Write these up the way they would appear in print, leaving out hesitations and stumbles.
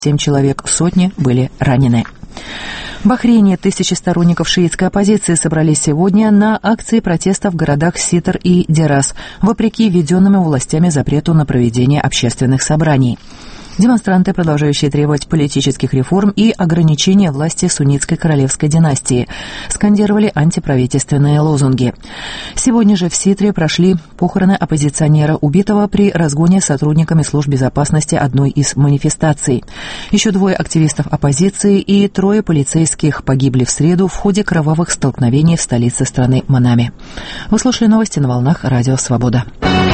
7 человек, сотни были ранены. В Бахрейне тысячи сторонников шиитской оппозиции собрались сегодня на акции протеста в городах Ситр и Дерас, вопреки введенному властями запрету на проведение общественных собраний. Демонстранты, продолжающие требовать политических реформ и ограничения власти суннитской королевской династии, скандировали антиправительственные лозунги. Сегодня же в Ситре прошли похороны оппозиционера, убитого при разгоне сотрудниками служб безопасности одной из манифестаций. Еще 2 активистов оппозиции и 3 полицейских погибли в среду в ходе кровавых столкновений в столице страны Манаме. Вы слушали новости на волнах Радио Свобода.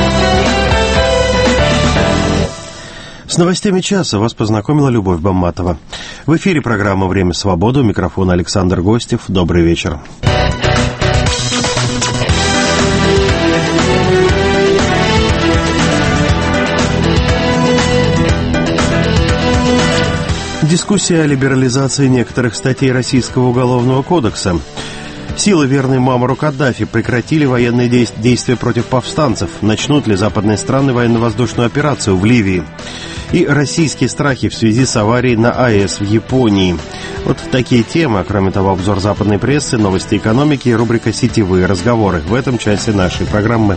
С новостями часа вас познакомила Любовь Бамматова. В эфире программа «Время свободы». У микрофона Александр Гостев. Добрый вечер. Дискуссия о либерализации некоторых статей Российского уголовного кодекса. Силы, верные Муаммару Каддафи, прекратили военные действия против повстанцев. Начнут ли западные страны военно-воздушную операцию в Ливии? И российские страхи в связи с аварией на АЭС в Японии. Вот такие темы, а кроме того, обзор западной прессы, новости экономики и рубрика «Сетевые разговоры» в этом часе нашей программы.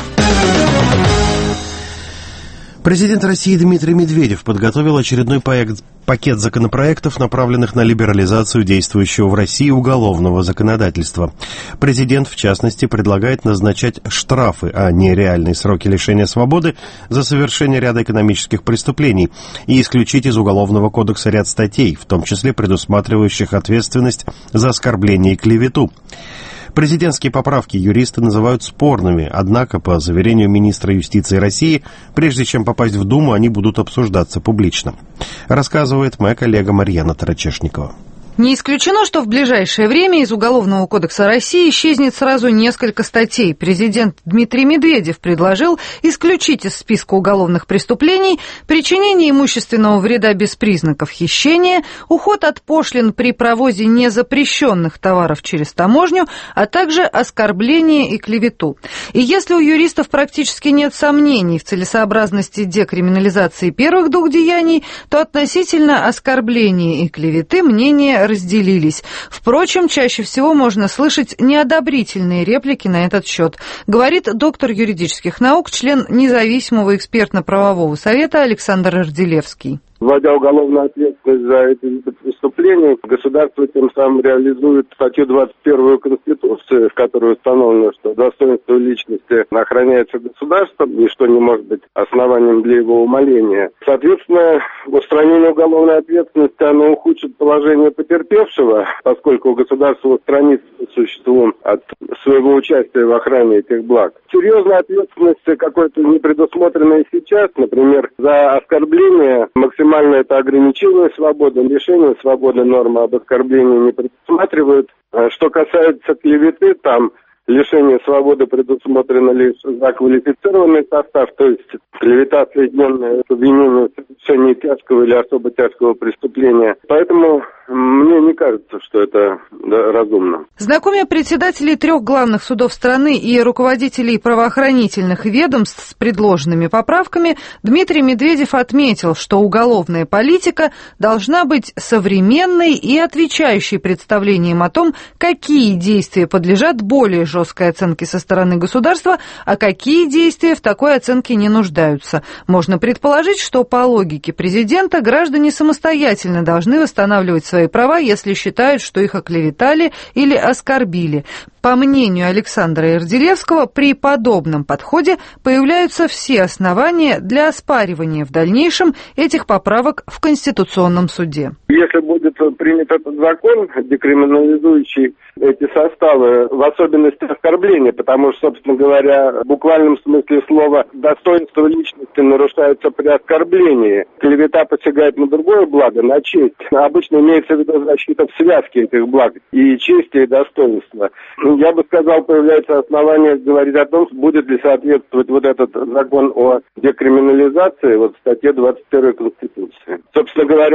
Президент России Дмитрий Медведев подготовил очередной пакет законопроектов, направленных на либерализацию действующего в России уголовного законодательства. Президент, в частности, предлагает назначать штрафы, а не реальные сроки лишения свободы за совершение ряда экономических преступлений и исключить из Уголовного кодекса ряд статей, в том числе предусматривающих ответственность за оскорбление и клевету. Президентские поправки юристы называют спорными, однако, по заверению министра юстиции России, прежде чем попасть в Думу, они будут обсуждаться публично. Рассказывает моя коллега Марьяна Тарачешникова. Не исключено, что в ближайшее время из Уголовного кодекса России исчезнет сразу несколько статей. Президент Дмитрий Медведев предложил исключить из списка уголовных преступлений причинение имущественного вреда без признаков хищения, уход от пошлин при провозе незапрещенных товаров через таможню, а также оскорбление и клевету. И если у юристов практически нет сомнений в целесообразности декриминализации первых 2 деяний, то относительно оскорбления и клеветы мнения разделились. Впрочем, чаще всего можно слышать неодобрительные реплики на этот счет, говорит доктор юридических наук, член независимого экспертно-правового совета Александр Арделевский. Вводя уголовную ответственность за эти виды преступлений, государство тем самым реализует статью 21 Конституции, в которой установлено, что достоинство личности охраняется государством и что не может быть основанием для его умаления. Соответственно, устранение уголовной ответственности, оно ухудшит положение потерпевшего, поскольку государство устранит существом от своего участия в охране этих благ. Серьезная ответственность какой-то не предусмотренная сейчас, например, за оскорбление максимально это ограничение свободы, лишение свободы, нормы об оскорблении не предусматривают. Что касается клеветы, там лишение свободы предусмотрено лишь за квалифицированный состав, то есть клевета, соединенная с обвинением в совершении тяжкого или особо тяжкого преступления. Поэтому мне не кажется, что это разумно. Знакомя председателей 3 главных судов страны и руководителей правоохранительных ведомств с предложенными поправками, Дмитрий Медведев отметил, что уголовная политика должна быть современной и отвечающей представлениям о том, какие действия подлежат более жесткой оценке со стороны государства, а какие действия в такой оценке не нуждаются. Можно предположить, что по логике президента граждане самостоятельно должны восстанавливать свои права, если считают, что их оклеветали или оскорбили. По мнению Александра Арделевского, при подобном подходе появляются все основания для оспаривания в дальнейшем этих поправок в Конституционном суде. Если будет принят этот закон, декриминализующий эти составы, в особенности оскорбления, потому что, собственно говоря, в буквальном смысле слова достоинство личности нарушается при оскорблении. Клевета посягает на другое благо, на честь. Обычно имеется в виду защита в связке этих благ и чести, и достоинства. Я бы сказал, появляется основание говорить о том, будет ли соответствовать вот этот закон о декриминализации вот статье 21 Конституции. Собственно говоря,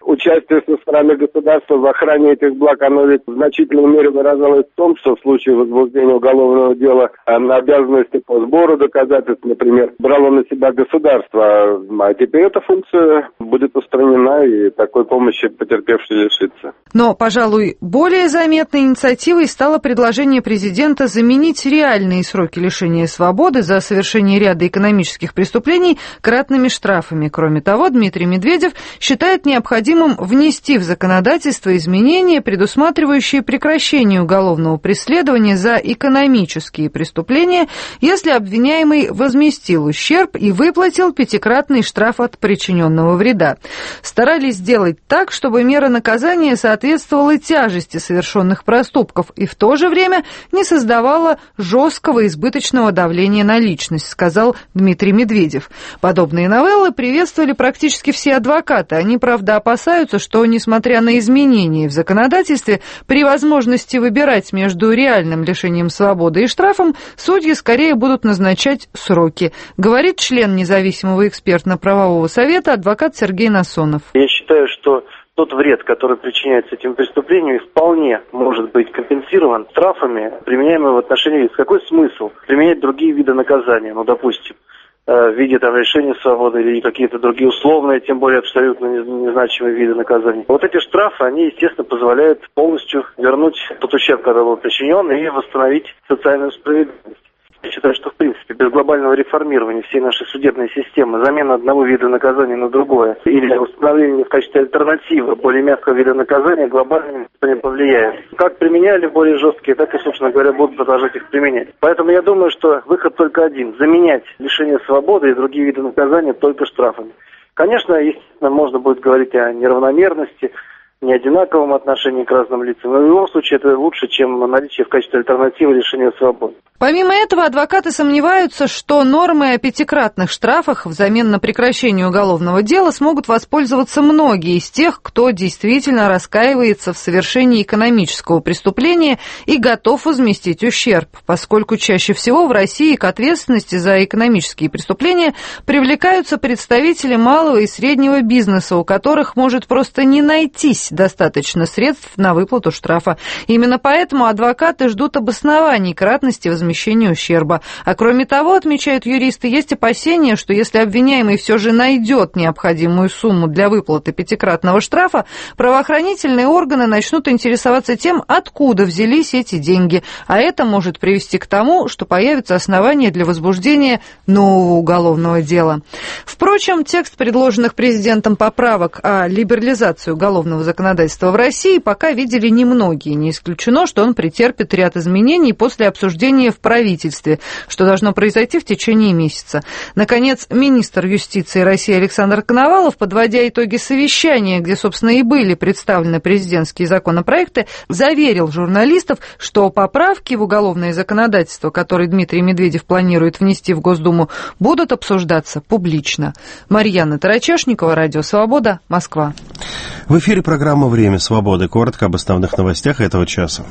Участие со стороны государства в охране этих благ, оно ведь в значительной мере выражалось в том, что в случае возбуждения уголовного дела обязанности по сбору доказательств, например, брало на себя государство, а теперь эта функция будет устранена, и такой помощи потерпевший лишится. Но, пожалуй, более заметной инициативой стало предложение президента заменить реальные сроки лишения свободы за совершение ряда экономических преступлений кратными штрафами. Кроме того, Дмитрий Медведев считает необходимым внести в законодательство изменения, предусматривающие прекращение уголовного преследования за экономические преступления, если обвиняемый возместил ущерб и выплатил 5-кратный штраф от причиненного вреда. Старались сделать так, чтобы мера наказания соответствовала тяжести совершенных проступков и в то же время не создавала жесткого избыточного давления на личность, сказал Дмитрий Медведев. Подобные новеллы приветствовали практически все адвокаты. Они, правда, опасаются, что, несмотря на изменения в законодательстве, при возможности выбирать между реальным лишением свободы и штрафом, судьи скорее будут назначать сроки, говорит член независимого экспертно-правового совета адвокат Сергей Насонов. Я считаю, что тот вред, который причиняется этим преступлением, вполне может быть компенсирован штрафами, применяемыми в отношении лиц. Какой смысл применять другие виды наказания, допустим, в виде лишения свободы или какие-то другие условные, тем более абсолютно незначимые виды наказаний. Вот эти штрафы, они, естественно, позволяют полностью вернуть тот ущерб, который был причинен, и восстановить социальную справедливость. Я считаю, что, в принципе, без глобального реформирования всей нашей судебной системы, замена одного вида наказания на другое, или установление в качестве альтернативы более мягкого вида наказания, глобально не повлияет. Как применяли более жесткие, так и, собственно говоря, будут продолжать их применять. Поэтому я думаю, что выход только один – заменять лишение свободы и другие виды наказания только штрафами. Конечно, естественно, можно будет говорить о неравномерности, неодинаковом отношении к разным лицам, но в любом случае это лучше, чем наличие в качестве альтернативы лишения свободы. Помимо этого, адвокаты сомневаются, что нормы о 5-кратных штрафах взамен на прекращение уголовного дела смогут воспользоваться многие из тех, кто действительно раскаивается в совершении экономического преступления и готов возместить ущерб, поскольку чаще всего в России к ответственности за экономические преступления привлекаются представители малого и среднего бизнеса, у которых может просто не найтись достаточно средств на выплату штрафа. Именно поэтому адвокаты ждут обоснований кратности возмещения ущерба. А кроме того, отмечают юристы, есть опасения, что если обвиняемый все же найдет необходимую сумму для выплаты 5-кратного штрафа, правоохранительные органы начнут интересоваться тем, откуда взялись эти деньги. А это может привести к тому, что появятся основания для возбуждения нового уголовного дела. Впрочем, текст предложенных президентом поправок о либерализации уголовного законодательства в России пока видели немногие. Не исключено, что он претерпит ряд изменений после обсуждения в правительстве, что должно произойти в течение месяца. Наконец, министр юстиции России Александр Коновалов, подводя итоги совещания, где, собственно, и были представлены президентские законопроекты, заверил журналистов, что поправки в уголовное законодательство, которые Дмитрий Медведев планирует внести в Госдуму, будут обсуждаться публично. Марьяна Тарачешникова, Радио Свобода, Москва. В эфире программа «Время свободы». Коротко об основных новостях этого часа.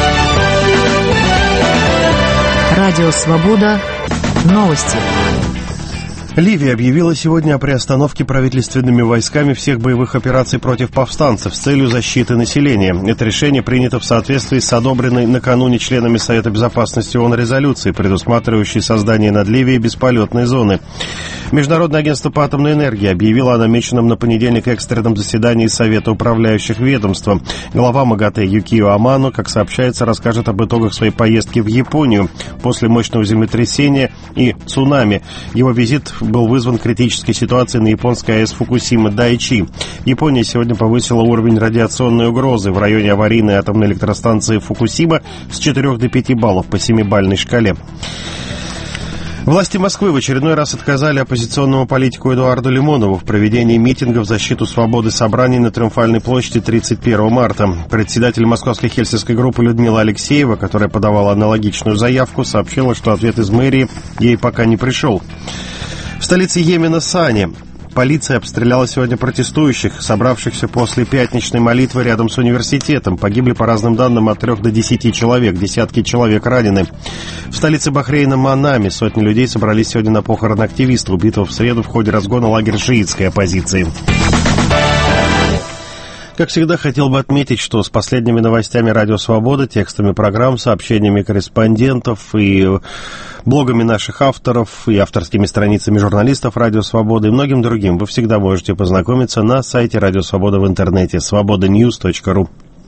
Радио «Свобода». Новости. Ливия объявила сегодня о приостановке правительственными войсками всех боевых операций против повстанцев с целью защиты населения. Это решение принято в соответствии с одобренной накануне членами Совета Безопасности ООН резолюцией, предусматривающей создание над Ливией бесполетной зоны. Международное агентство по атомной энергии объявило о намеченном на понедельник экстренном заседании Совета управляющих ведомством. Глава МАГАТЭ Юкио Амано, как сообщается, расскажет об итогах своей поездки в Японию после мощного землетрясения и цунами. Его визит был вызван критической ситуацией на японской АЭС Фукусима Дайчи. Япония сегодня повысила уровень радиационной угрозы в районе аварийной атомной электростанции Фукусима с 4 до 5 баллов по 7-бальной шкале. Власти Москвы в очередной раз отказали оппозиционному политику Эдуарду Лимонову в проведении митинга в защиту свободы собраний на Триумфальной площади 31 марта. Председатель московской хельсинской группы Людмила Алексеева, которая подавала аналогичную заявку, сообщила, что ответ из мэрии ей пока не пришел. В столице Йемена Сане полиция обстреляла сегодня протестующих, собравшихся после пятничной молитвы рядом с университетом. Погибли, по разным данным, от 3 до 10 человек, десятки человек ранены. В столице Бахрейна Манаме сотни людей собрались сегодня на похороны активиста, убитого в среду в ходе разгона лагеря шиитской оппозиции. Как всегда, хотел бы отметить, что с последними новостями «Радио Свобода», текстами программ, сообщениями корреспондентов и блогами наших авторов, и авторскими страницами журналистов «Радио Свобода» и многим другим вы всегда можете познакомиться на сайте «Радио Свобода» в интернете svobodanews.ru.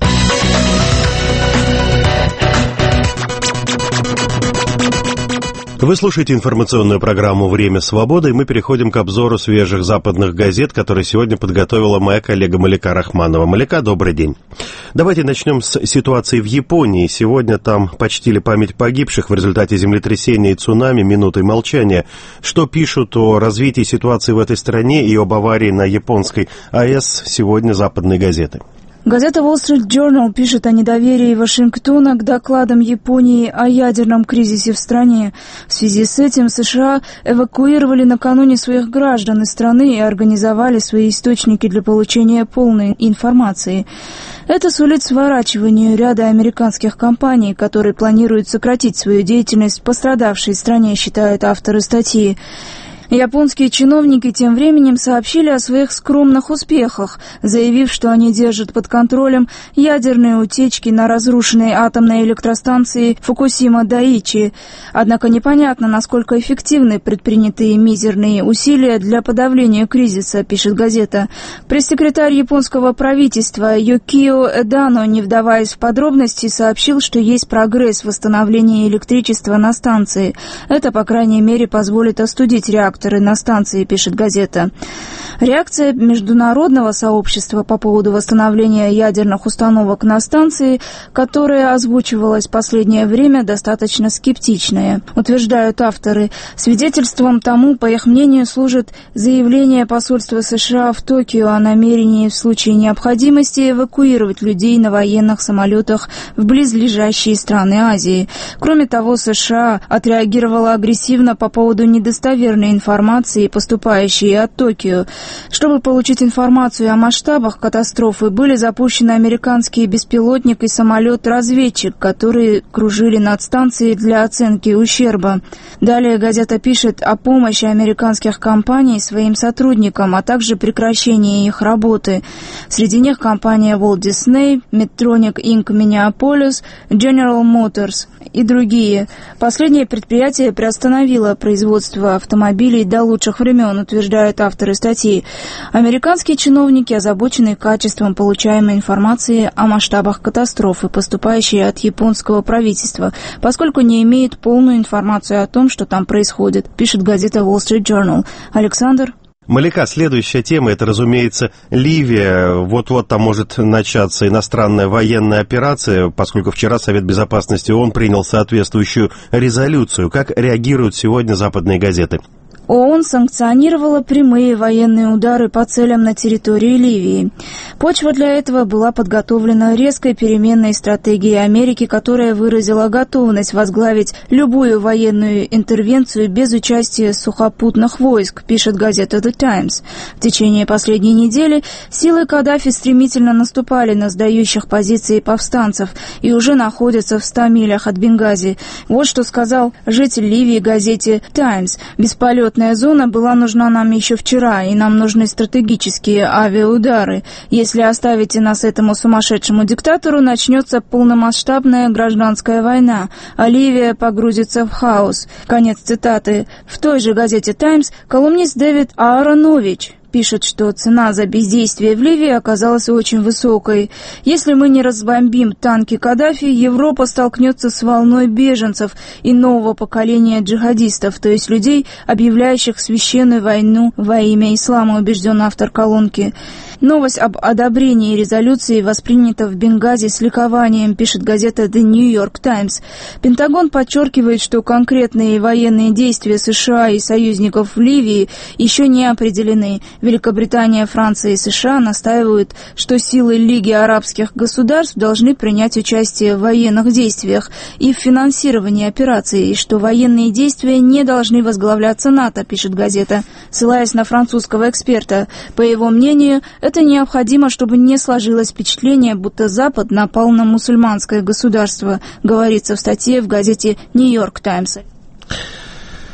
Вы слушаете информационную программу «Время свободы», и мы переходим к обзору свежих западных газет, которые сегодня подготовила моя коллега Малика Рахманова. Малика, добрый день. Давайте начнем с ситуации в Японии. Сегодня там почтили память погибших в результате землетрясения и цунами минутой молчания. Что пишут о развитии ситуации в этой стране и об аварии на японской АЭС сегодня западные газеты? Газета Wall Street Journal пишет о недоверии Вашингтона к докладам Японии о ядерном кризисе в стране. В связи с этим США эвакуировали накануне своих граждан из страны и организовали свои источники для получения полной информации. Это сулит сворачиванию ряда американских компаний, которые планируют сократить свою деятельность в пострадавшей стране, считают авторы статьи. Японские чиновники тем временем сообщили о своих скромных успехах, заявив, что они держат под контролем ядерные утечки на разрушенной атомной электростанции Фукусима-Дайичи. Однако непонятно, насколько эффективны предпринятые мизерные усилия для подавления кризиса, пишет газета. Пресс-секретарь японского правительства Юкио Эдано, не вдаваясь в подробности, сообщил, что есть прогресс в восстановлении электричества на станции. Это, по крайней мере, позволит остудить реактор на станции, пишет газета. Реакция международного сообщества по поводу восстановления ядерных установок на станции, которая озвучивалась в последнее время, достаточно скептичная, утверждают авторы. Свидетельством тому, по их мнению, служит заявление посольства США в Токио о намерении в случае необходимости эвакуировать людей на военных самолетах в близлежащие страны Азии. Кроме того, США отреагировала агрессивно по поводу недостоверной информации, поступающей от Токио. Чтобы получить информацию о масштабах катастрофы, были запущены американский беспилотник и самолет-разведчик, которые кружили над станцией для оценки ущерба. Далее газета пишет о помощи американских компаний своим сотрудникам, а также прекращении их работы. Среди них компания Walt Disney, Medtronic Inc. Minneapolis, General Motors и другие. Последнее предприятие приостановило производство автомобилей до лучших времен, утверждают авторы статьи. Американские чиновники озабочены качеством получаемой информации о масштабах катастрофы, поступающей от японского правительства, поскольку не имеют полную информацию о том, что там происходит, пишет газета Wall Street Journal. Александр? Малика, следующая тема, это, разумеется, Ливия. Вот-вот там может начаться иностранная военная операция, поскольку вчера Совет Безопасности ООН принял соответствующую резолюцию. Как реагируют сегодня западные газеты? ООН санкционировала прямые военные удары по целям на территории Ливии. Почва для этого была подготовлена резкой переменной стратегией Америки, которая выразила готовность возглавить любую военную интервенцию без участия сухопутных войск, пишет газета The Times. В течение последней недели силы Каддафи стремительно наступали на сдающих позиции повстанцев и уже находятся в 100 милях от Бенгази. Вот что сказал житель Ливии газете Times. Бесполетная зона была нужна нам еще вчера, и нам нужны стратегические авиаудары. Если оставите нас этому сумасшедшему диктатору, начнется полномасштабная гражданская война, а Ливия погрузится в хаос. Конец цитаты. В той же газете «Таймс» колумнист Дэвид Ааронович пишет, что цена за бездействие в Ливии оказалась очень высокой. Если мы не разбомбим танки Каддафи, Европа столкнется с волной беженцев и нового поколения джихадистов, то есть людей, объявляющих священную войну во имя ислама, убежден автор колонки. Новость об одобрении резолюции воспринята в Бенгази с ликованием, пишет газета The New York Times. Пентагон подчеркивает, что конкретные военные действия США и союзников в Ливии еще не определены. Великобритания, Франция и США настаивают, что силы Лиги арабских государств должны принять участие в военных действиях и в финансировании операций, и что военные действия не должны возглавляться НАТО, пишет газета, ссылаясь на французского эксперта. По его мнению, это необходимо, чтобы не сложилось впечатление, будто Запад напал на мусульманское государство, говорится в статье в газете New York Times.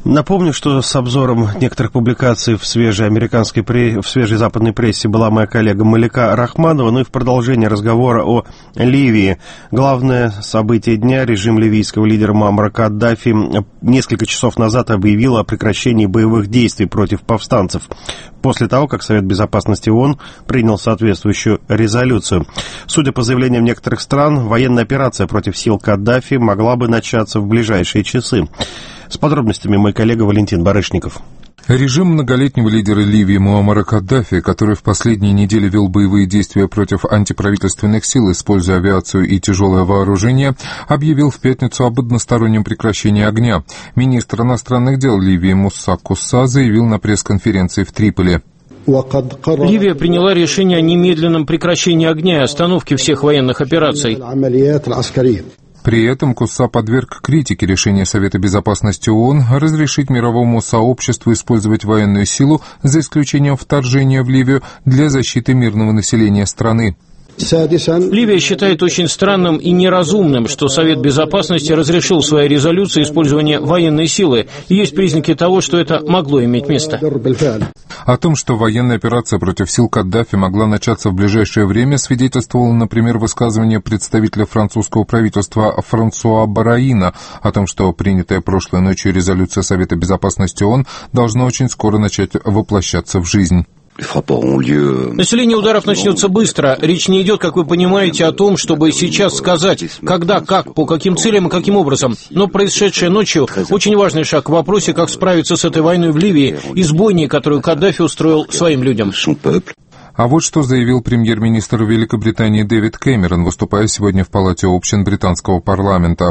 Напомню, что с обзором некоторых публикаций в свежей западной прессе была моя коллега Малика Рахманова. Ну и в продолжение разговора о Ливии. Главное событие дня: режим ливийского лидера Муаммара Каддафи несколько часов назад объявил о прекращении боевых действий против повстанцев, после того, как Совет Безопасности ООН принял соответствующую резолюцию. Судя по заявлениям некоторых стран, военная операция против сил Каддафи могла бы начаться в ближайшие часы. С подробностями мой коллега Валентин Барышников. Режим многолетнего лидера Ливии Муаммара Каддафи, который в последние недели вел боевые действия против антиправительственных сил, используя авиацию и тяжелое вооружение, объявил в пятницу об одностороннем прекращении огня. Министр иностранных дел Ливии Муса Кусса заявил на пресс-конференции в Триполи. Ливия приняла решение о немедленном прекращении огня и остановке всех военных операций. При этом Кусса подверг критике решения Совета Безопасности ООН разрешить мировому сообществу использовать военную силу, за исключением вторжения в Ливию, для защиты мирного населения страны. Ливия считает очень странным и неразумным, что Совет Безопасности разрешил в своей резолюции использование военной силы. И есть признаки того, что это могло иметь место. О том, что военная операция против сил Каддафи могла начаться в ближайшее время, свидетельствовало, например, высказывание представителя французского правительства Франсуа Бараина о том, что принятая прошлой ночью резолюция Совета Безопасности ООН должна очень скоро начать воплощаться в жизнь. Население ударов начнется быстро. Речь не идет, как вы понимаете, о том, чтобы сейчас сказать, когда, как, по каким целям и каким образом. Но происшедшее ночью очень важный шаг в вопросе, как справиться с этой войной в Ливии и с бойней, которую Каддафи устроил своим людям. А вот что заявил премьер-министр Великобритании Дэвид Кэмерон, выступая сегодня в Палате общин британского парламента.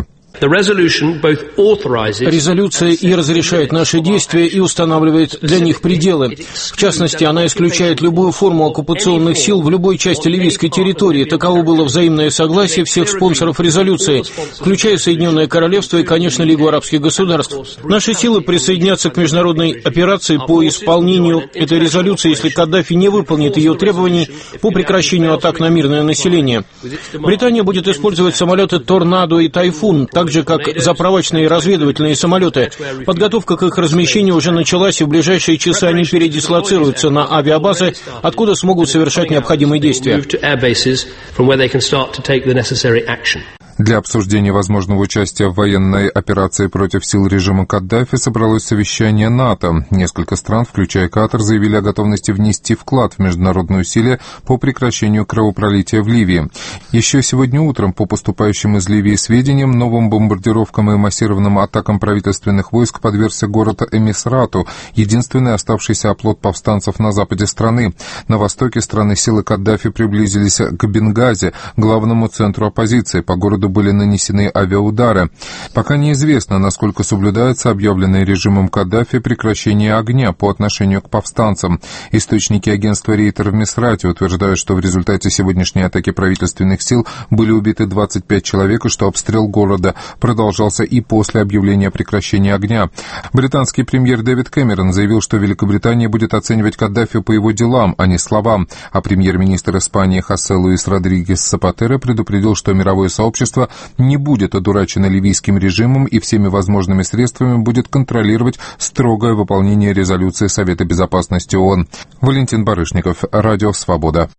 Резолюция и разрешает наши действия и устанавливает для них пределы. В частности, она исключает любую форму оккупационных сил в любой части ливийской территории. Таково было взаимное согласие всех спонсоров резолюции, включая Соединенное Королевство и, конечно, Лигу арабских государств. Наши силы присоединятся к международной операции по исполнению этой резолюции, если Каддафи не выполнит ее требований по прекращению атак на мирное население. Британия будет использовать самолеты «Торнадо» и «Тайфун», так же, как заправочные и разведывательные самолеты. Подготовка к их размещению уже началась, и в ближайшие часы они передислоцируются на авиабазы, откуда смогут совершать необходимые действия. Для обсуждения возможного участия в военной операции против сил режима Каддафи собралось совещание НАТО. Несколько стран, включая Катар, заявили о готовности внести вклад в международные усилия по прекращению кровопролития в Ливии. Еще сегодня утром, по поступающим из Ливии сведениям, новым бомбардировкам и массированным атакам правительственных войск подвергся город Эмисрату, единственный оставшийся оплот повстанцев на западе страны. На востоке страны силы Каддафи приблизились к Бенгази, главному центру оппозиции. По городу были нанесены авиаудары. Пока неизвестно, насколько соблюдается объявленное режимом Каддафи прекращение огня по отношению к повстанцам. Источники агентства Рейтер в Мисрате утверждают, что в результате сегодняшней атаки правительственных сил были убиты 25 человек, и что обстрел города продолжался и после объявления прекращения огня. Британский премьер Дэвид Кэмерон заявил, что Великобритания будет оценивать Каддафи по его делам, а не словам. А премьер-министр Испании Хосе Луис Родригес Сапатеро предупредил, что мировое сообщество не будет одурачено ливийским режимом и всеми возможными средствами будет контролировать строгое выполнение резолюции Совета Безопасности ООН. Валентин Барышников, Радио Свобода.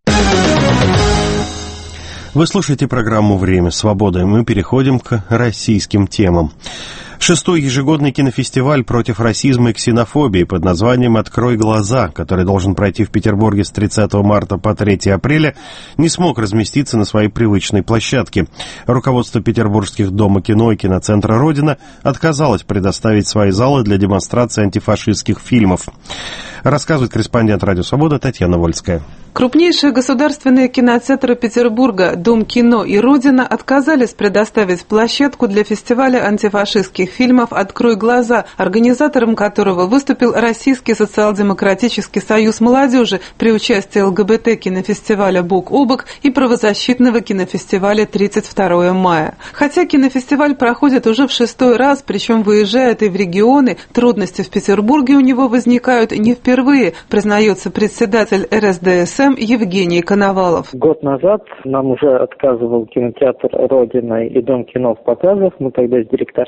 Вы слушаете программу «Время свободы», и мы переходим к российским темам. 6-й ежегодный кинофестиваль против расизма и ксенофобии под названием «Открой глаза», который должен пройти в Петербурге с 30 марта по 3 апреля, не смог разместиться на своей привычной площадке. Руководство Петербургских дома кино и киноцентра «Родина» отказалось предоставить свои залы для демонстрации антифашистских фильмов. Рассказывает корреспондент «Радио Свобода» Татьяна Вольская. Крупнейшие государственные киноцентры Петербурга, Дом кино и Родина, отказались предоставить площадку для фестиваля антифашистских фильмов «Открой глаза», организатором которого выступил Российский социал-демократический союз молодежи при участии ЛГБТ-кинофестиваля «Бок о бок» и правозащитного кинофестиваля «32 мая». Хотя кинофестиваль проходит уже в 6-й раз, причем выезжает и в регионы, трудности в Петербурге у него возникают не впервые, признается председатель РСДСМ Евгений Коновалов. Год назад нам уже отказывал кинотеатр «Родина» и Дом кино в показах. Мы тогда с директорами общались.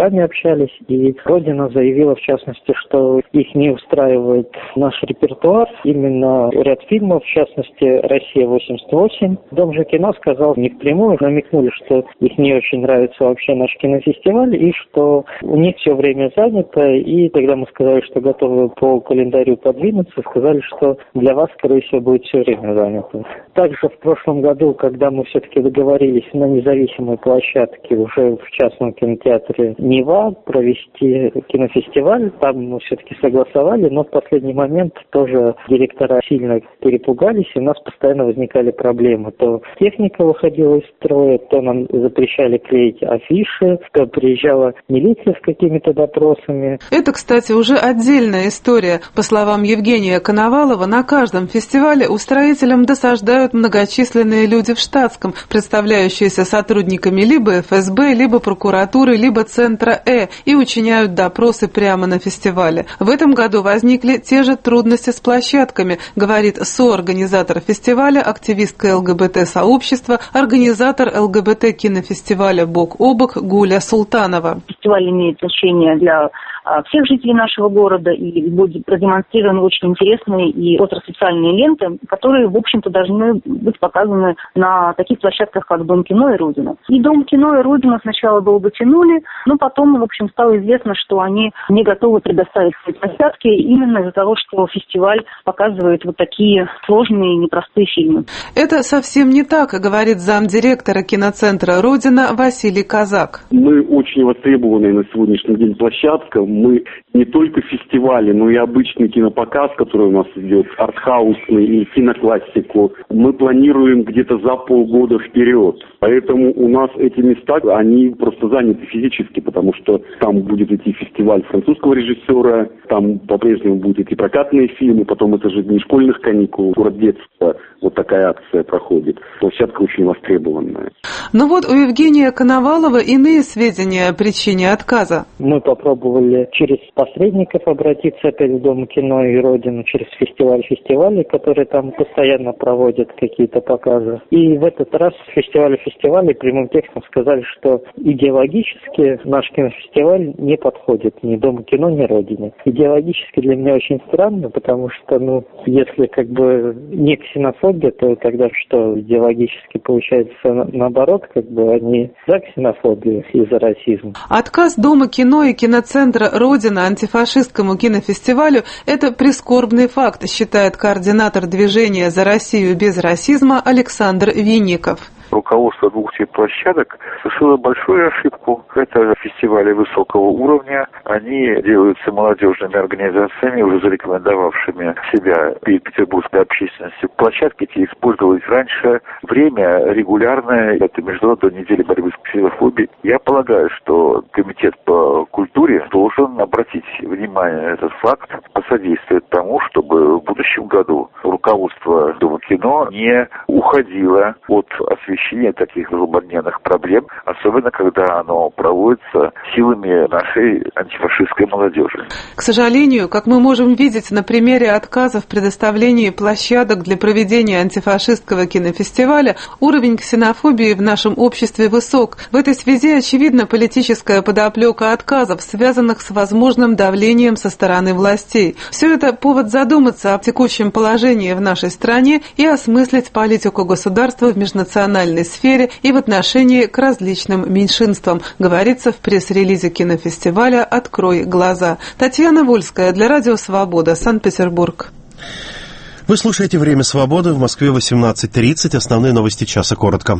общались, и Родина заявила, в частности, что их не устраивает наш репертуар, именно ряд фильмов, в частности, «Россия-88». Дом же кино сказал не впрямую, намекнули, что их не очень нравится вообще наш кинофестиваль, и что у них все время занято, и тогда мы сказали, что готовы по календарю подвинуться, сказали, что для вас, скорее всего, будет все время занято. Также в прошлом году, когда мы все-таки договорились на независимой площадке уже в частном кинотеатре «Нева» провести кинофестиваль, там мы все-таки согласовали, но в последний момент тоже директора сильно перепугались, и у нас постоянно возникали проблемы. То техника выходила из строя, то нам запрещали клеить афиши, то приезжала милиция с какими-то допросами. Это, кстати, уже отдельная история. По словам Евгения Коновалова, на каждом фестивале устроителям досаждают многочисленные люди в штатском, представляющиеся сотрудниками либо ФСБ, либо прокуратуры, либо Центра и учиняют допросы прямо на фестивале. В этом году возникли те же трудности с площадками, говорит соорганизатор фестиваля, активистка ЛГБТ-сообщества, организатор ЛГБТ-кинофестиваля «Бок о бок» Гуля Султанова. Фестиваль имеет значение для всех жителей нашего города, и будут продемонстрированы очень интересные и остросоциальные ленты, которые, в общем-то, должны быть показаны на таких площадках, как Дом кино и Родина. И Дом кино и Родина сначала долго тянули, но потом, в общем, стало известно, что они не готовы предоставить свои площадки именно из-за того, что фестиваль показывает вот такие сложные и непростые фильмы. Это совсем не так, говорит замдиректора киноцентра «Родина» Василий Казак. Мы очень востребованная на сегодняшний день площадка. Мы не только фестивали, но и обычный кинопоказ, который у нас идет, артхаусный и киноклассику, мы планируем где-то за полгода вперед. Поэтому у нас эти места, они просто заняты физически, потому что там будет идти фестиваль французского режиссера, там по-прежнему будут идти прокатные фильмы, потом это же дни школьных каникул, город детства, вот такая акция проходит. Площадка очень востребованная. Но вот у Евгения Коновалова иные сведения о причине отказа. Мы попробовали через посредников обратиться опять в Дом кино и Родину, через фестивали, которые там постоянно проводят какие-то показы. И в этот раз фестивали прямым текстом сказали, что идеологически наш кинофестиваль не подходит ни Дому кино, ни Родине. Идеологически для меня очень странно, потому что, если как бы не ксенофобия, то тогда что, идеологически получается наоборот, как бы они за ксенофобию и за расизм. Отказ Дома кино и киноцентра «Родина» антифашистскому кинофестивалю – это прискорбный факт, считает координатор движения «За Россию без расизма» Александр Винников. Руководство двух этих площадок совершило большую ошибку. Это фестивали высокого уровня. Они делаются молодежными организациями, уже зарекомендовавшими себя перед петербургской общественностью. Площадки эти использовались раньше. Время регулярное. Это Международная неделя борьбы с ксенофобией. Я полагаю, что Комитет по культуре должен обратить внимание на этот факт, посодействовать тому, чтобы в будущем году руководство Дома кино не уходило от освещения таких злободневных проблем, особенно когда оно проводится силами нашей антифашистской молодежи. К сожалению, как мы можем видеть на примере отказа в предоставлении площадок для проведения антифашистского кинофестиваля, уровень ксенофобии в нашем обществе высок. В этой связи очевидна политическая подоплека отказов, связанных с возможным давлением со стороны властей. Все это повод задуматься о текущем положении в нашей стране и осмыслить политику государства в межнациональной сфере и в отношении к различным меньшинствам, говорится в пресс-релизе кинофестиваля «Открой глаза». Татьяна Вольская для Радио Свобода, Санкт-Петербург. Вы слушаете «Время свободы», в Москве 18:30. Основные новости часа коротко.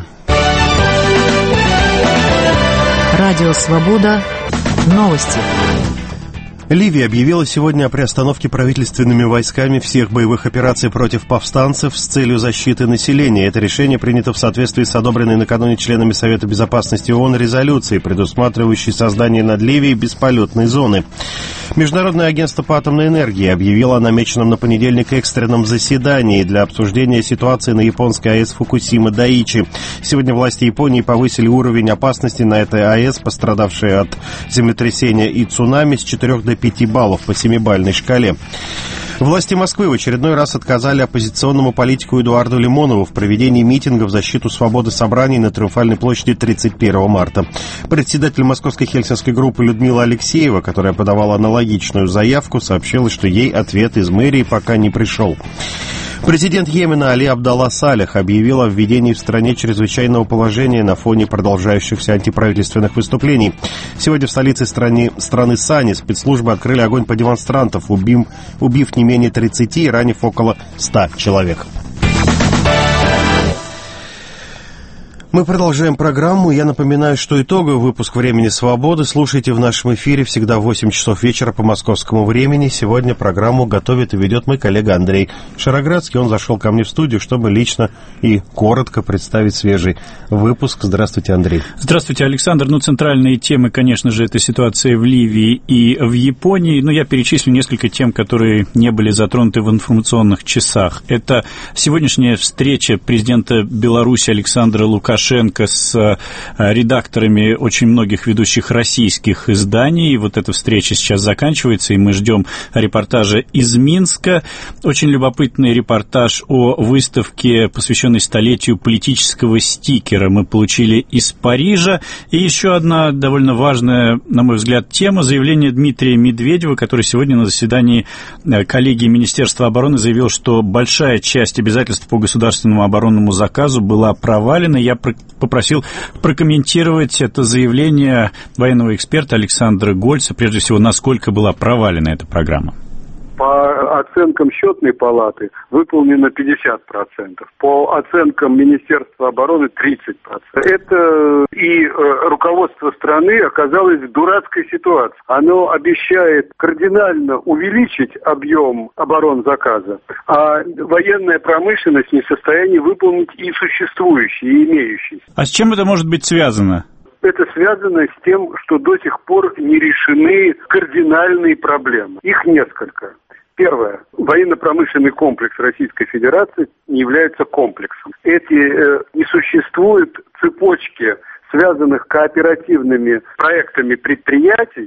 Радио Свобода. Новости. Ливия объявила сегодня о приостановке правительственными войсками всех боевых операций против повстанцев с целью защиты населения. Это решение принято в соответствии с одобренной накануне членами Совета Безопасности ООН резолюцией, предусматривающей создание над Ливией бесполетной зоны. Международное агентство по атомной энергии объявило о намеченном на понедельник экстренном заседании для обсуждения ситуации на японской АЭС Фукусима-Дайичи. Сегодня власти Японии повысили уровень опасности на этой АЭС, пострадавшей от землетрясения и цунами, с 4 до 5 баллов по 7-бальной шкале. Власти Москвы в очередной раз отказали оппозиционному политику Эдуарду Лимонову в проведении митинга в защиту свободы собраний на Триумфальной площади 31 марта. Председатель московской хельсинской группы Людмила Алексеева, которая подавала аналогичную заявку, сообщила, что ей ответ из мэрии пока не пришел. Президент Йемена Али Абдалла Салех объявил о введении в стране чрезвычайного положения на фоне продолжающихся антиправительственных выступлений. Сегодня в столице страны Сани спецслужбы открыли огонь по демонстрантам, убив не менее 30 и ранив около 100 человек. Мы продолжаем программу. Я напоминаю, что итоговый выпуск «Времени свободы» слушайте в нашем эфире всегда в 8 часов вечера по московскому времени. Сегодня программу готовит и ведет мой коллега Андрей Шароградский. Он зашел ко мне в студию, чтобы лично и коротко представить свежий выпуск. Здравствуйте, Андрей. Здравствуйте, Александр. Центральные темы, конечно же, это ситуация в Ливии и в Японии. Я перечислю несколько тем, которые не были затронуты в информационных часах. Это сегодняшняя встреча президента Беларуси Александра Лукашенко с редакторами очень многих ведущих российских изданий. Эта встреча сейчас заканчивается, и мы ждем репортажа из Минска. Очень любопытный репортаж о выставке, посвященной столетию политического стикера, мы получили из Парижа. И еще одна довольно важная, на мой взгляд, тема — заявление Дмитрия Медведева, который сегодня на заседании коллегии Министерства обороны заявил, что большая часть обязательств по государственному оборонному заказу была провалена. Я попросил прокомментировать это заявление военного эксперта Александра Гольца, прежде всего, насколько была провалена эта программа. По оценкам Счетной палаты выполнено 50%, по оценкам Министерства обороны 30%. Это и руководство страны оказалось в дурацкой ситуации. Оно обещает кардинально увеличить объем оборонзаказа, а военная промышленность не в состоянии выполнить и существующие, и имеющиеся. А с чем это может быть связано? Это связано с тем, что до сих пор не решены кардинальные проблемы. Их несколько. Первое. Военно-промышленный комплекс Российской Федерации не является комплексом. Не существует цепочки, связанных кооперативными проектами предприятий,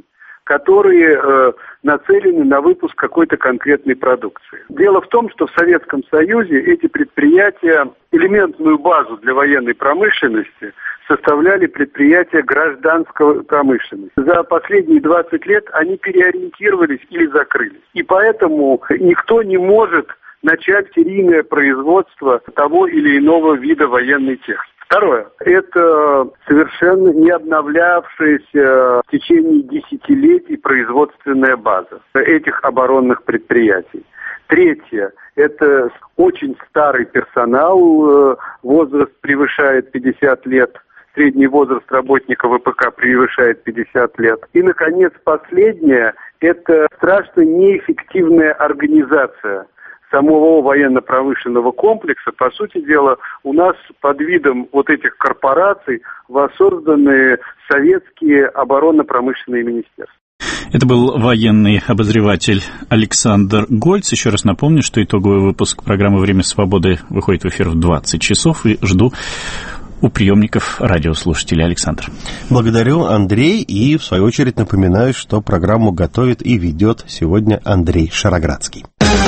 которые нацелены на выпуск какой-то конкретной продукции. Дело в том, что в Советском Союзе эти предприятия, элементную базу для военной промышленности составляли предприятия гражданской промышленности. За последние 20 лет они переориентировались или закрылись. И поэтому никто не может начать серийное производство того или иного вида военной техники. Второе. Это совершенно не обновлявшаяся в течение десятилетий производственная база этих оборонных предприятий. Третье. Это очень старый персонал, возраст превышает 50 лет. Средний возраст работника ВПК превышает 50 лет. И, наконец, последнее – это страшно неэффективная организация самого военно-промышленного комплекса. По сути дела, у нас под видом этих корпораций воссозданы советские оборонно-промышленные министерства. Это был военный обозреватель Александр Гольц. Еще раз напомню, что итоговый выпуск программы «Время свободы» выходит в эфир в 20 часов, и жду у приемников радиослушателей. Александр. Благодарю, Андрей, и в свою очередь напоминаю, что программу готовит и ведет сегодня Андрей Шароградский.